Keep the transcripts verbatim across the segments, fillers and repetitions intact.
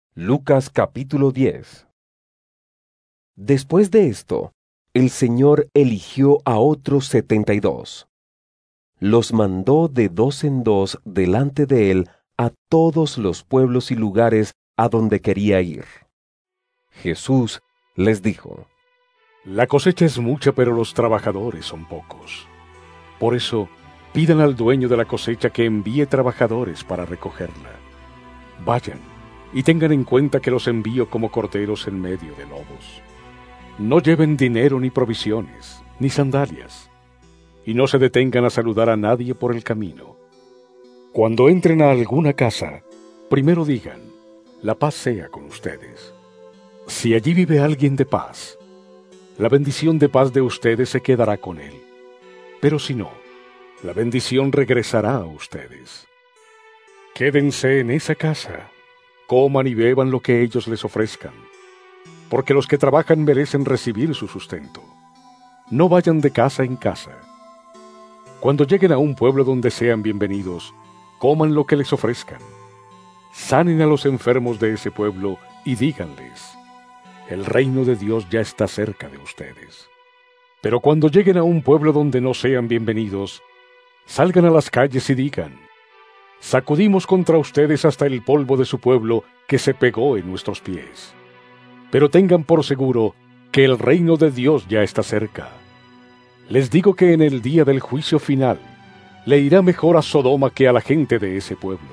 Lucas capítulo diez. Después de esto, el Señor eligió a otros setenta y dos. Los mandó de dos en dos delante de él a todos los pueblos y lugares a donde quería ir. Jesús les dijo: La cosecha es mucha, pero los trabajadores son pocos. Por eso, pidan al dueño de la cosecha que envíe trabajadores para recogerla. Vayan y tengan en cuenta que los envío como corderos en medio de lobos. No lleven dinero ni provisiones, ni sandalias, y no se detengan a saludar a nadie por el camino. Cuando entren a alguna casa, primero digan: la paz sea con ustedes. Si allí vive alguien de paz, la bendición de paz de ustedes se quedará con él. Pero si no, la bendición regresará a ustedes. Quédense en esa casa, coman y beban lo que ellos les ofrezcan, porque los que trabajan merecen recibir su sustento. No vayan de casa en casa. Cuando lleguen a un pueblo donde sean bienvenidos, coman lo que les ofrezcan. Sanen a los enfermos de ese pueblo y díganles: el reino de Dios ya está cerca de ustedes. Pero cuando lleguen a un pueblo donde no sean bienvenidos, salgan a las calles y digan: sacudimos contra ustedes hasta el polvo de su pueblo que se pegó en nuestros pies. Pero tengan por seguro que el reino de Dios ya está cerca. Les digo que en el día del juicio final le irá mejor a Sodoma que a la gente de ese pueblo.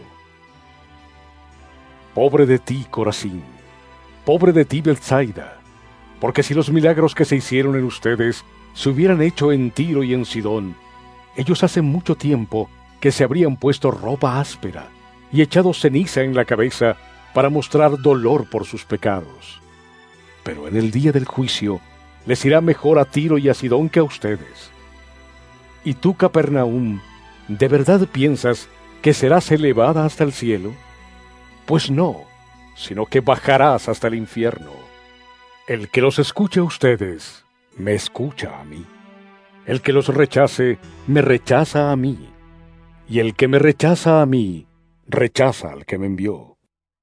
Pobre de ti, Corazín, pobre de ti, Betsaida, porque si los milagros que se hicieron en ustedes se hubieran hecho en Tiro y en Sidón, ellos hace mucho tiempo que se habrían puesto ropa áspera y echado ceniza en la cabeza para mostrar dolor por sus pecados. Pero en el día del juicio les irá mejor a Tiro y a Sidón que a ustedes. ¿Y tú, Capernaum, de verdad piensas que serás elevada hasta el cielo? Pues no, sino que bajarás hasta el infierno. El que los escuche a ustedes, me escucha a mí. El que los rechace, me rechaza a mí. Y el que me rechaza a mí, rechaza al que me envió.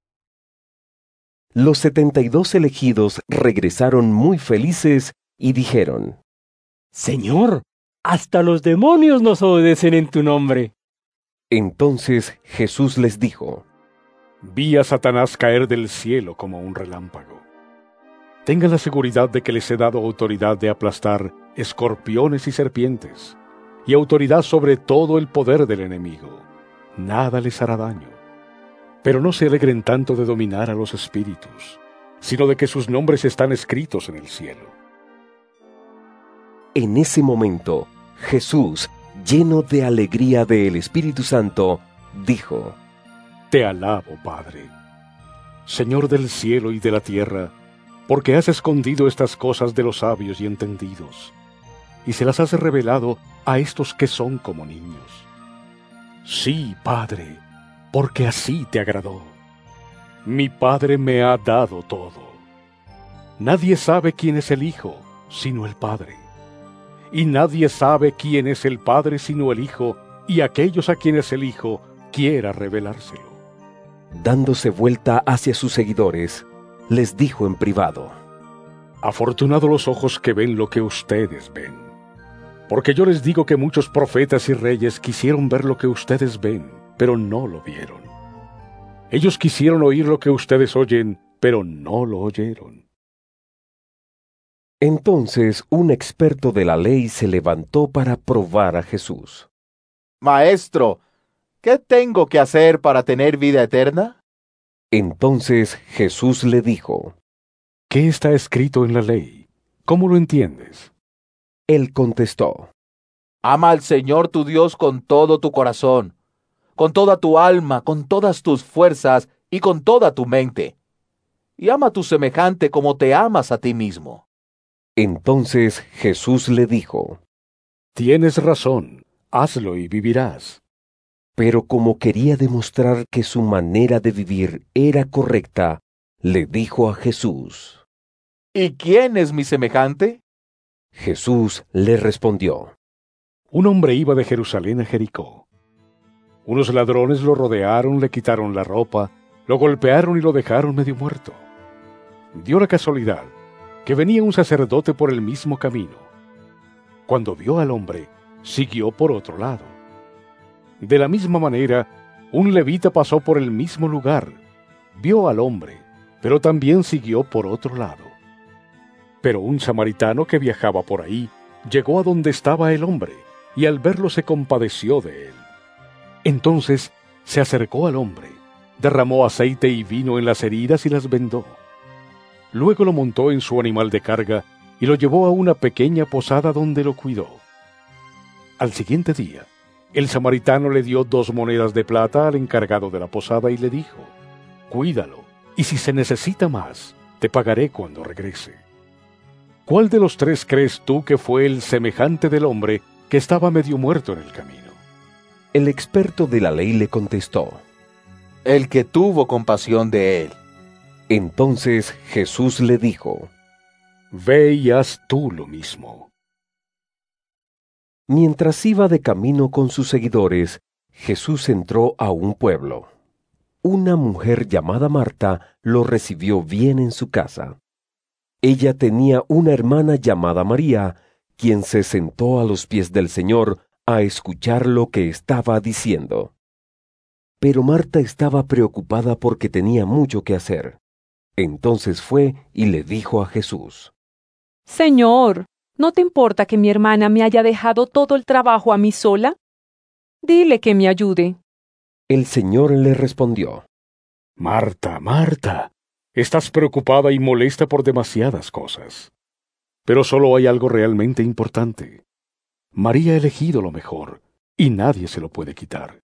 Los setenta y dos elegidos regresaron muy felices y dijeron: Señor, hasta los demonios nos obedecen en tu nombre. Entonces Jesús les dijo: Vi a Satanás caer del cielo como un relámpago. Tengan la seguridad de que les he dado autoridad de aplastar escorpiones y serpientes, y autoridad sobre todo el poder del enemigo. Nada les hará daño. Pero no se alegren tanto de dominar a los espíritus, sino de que sus nombres están escritos en el cielo. En ese momento, Jesús, lleno de alegría del Espíritu Santo, dijo: Te alabo, Padre, Señor del cielo y de la tierra, porque has escondido estas cosas de los sabios y entendidos, y se las has revelado a estos que son como niños. Sí, Padre, porque así te agradó. Mi Padre me ha dado todo. Nadie sabe quién es el Hijo, sino el Padre. Y nadie sabe quién es el Padre, sino el Hijo, y aquellos a quienes el Hijo quiera revelárselo. Dándose vuelta hacia sus seguidores, les dijo en privado: Afortunados los ojos que ven lo que ustedes ven. Porque yo les digo que muchos profetas y reyes quisieron ver lo que ustedes ven, pero no lo vieron. Ellos quisieron oír lo que ustedes oyen, pero no lo oyeron. Entonces un experto de la ley se levantó para probar a Jesús. Maestro, ¿qué tengo que hacer para tener vida eterna? Entonces Jesús le dijo: ¿Qué está escrito en la ley? ¿Cómo lo entiendes? Él contestó: Ama al Señor tu Dios con todo tu corazón, con toda tu alma, con todas tus fuerzas y con toda tu mente. Y ama a tu semejante como te amas a ti mismo. Entonces Jesús le dijo: Tienes razón, hazlo y vivirás. Pero como quería demostrar que su manera de vivir era correcta, le dijo a Jesús: ¿Y quién es mi semejante? Jesús le respondió: Un hombre iba de Jerusalén a Jericó. Unos ladrones lo rodearon, le quitaron la ropa lo golpearon y lo dejaron medio muerto. Dio la casualidad que venía un sacerdote por el mismo camino. Cuando vio al hombre, siguió por otro lado. De la misma manera, un levita pasó por el mismo lugar, vio al hombre, pero también siguió por otro lado. Pero un samaritano que viajaba por ahí llegó a donde estaba el hombre, y al verlo se compadeció de él. Entonces se acercó al hombre, derramó aceite y vino en las heridas y las vendó. Luego lo montó en su animal de carga y lo llevó a una pequeña posada donde lo cuidó. Al siguiente día, el samaritano le dio dos monedas de plata al encargado de la posada y le dijo: «Cuídalo, y si se necesita más, te pagaré cuando regrese». ¿Cuál de los tres crees tú que fue el semejante del hombre que estaba medio muerto en el camino? El experto de la ley le contestó: El que tuvo compasión de él. Entonces Jesús le dijo: Ve y haz tú lo mismo. Mientras iba de camino con sus seguidores, Jesús entró a un pueblo. Una mujer llamada Marta lo recibió bien en su casa. Ella tenía una hermana llamada María, quien se sentó a los pies del Señor a escuchar lo que estaba diciendo. Pero Marta estaba preocupada porque tenía mucho que hacer. Entonces fue y le dijo a Jesús: Señor, ¿no te importa que mi hermana me haya dejado todo el trabajo a mí sola? Dile que me ayude. El Señor le respondió: Marta, Marta, estás preocupada y molesta por demasiadas cosas. Pero solo hay algo realmente importante. María ha elegido lo mejor, y nadie se lo puede quitar.